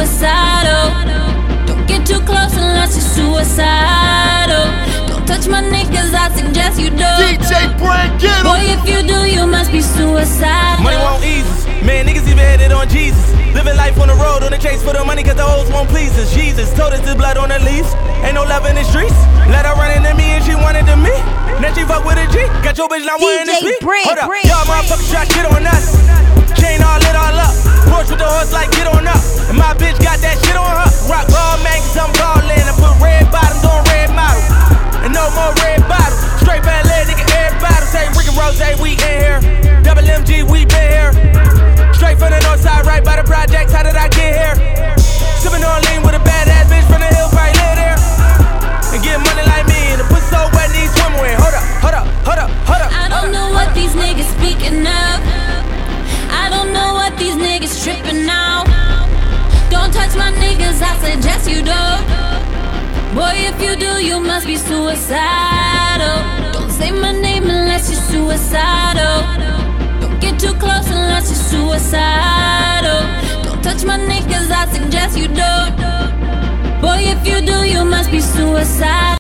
suicidal. Don't get too close unless you're suicidal. Don't touch my niggas, I suggest you don't. DJ Brand, get him. Boy, if you do, you must be suicidal. Money won't ease us. Man, niggas even headed on Jesus. Living life on the road, on the chase for the money, cause the hoes won't please us. Jesus told us there's blood on the leaves. Ain't no love in the streets. Let her run into me and she wanted to me. Now she fuck with a G. Got your bitch not wanting to speak. Hold up, y'all motherfuckers try to get on us. Chain all lit all up. Porch with the horse like get on up. And my bitch got that shit on her. Rock ball man, cause I'm ballin'. I put red bottoms on red models. And no more red bottles. Straight bad leg, nigga, everybody. Say Rick and Rose, we in here. Double MG, we been here. Straight from the north side, right by the projects. How did I get here? Sippin' on lean with a badass bitch from the hill, probably live there. And get money like me, and the pussy so wet needs swimwear. Hold up, hold up, hold up, hold up. I don't know what these niggas speaking of. I don't know what these niggas tripping now. Don't touch my niggas, I suggest you don't. Boy, if you do, you must be suicidal. Don't say my name unless you're suicidal. Don't get too close unless you're suicidal. Don't touch my niggas, I suggest you don't. Boy, if you do, you must be suicidal.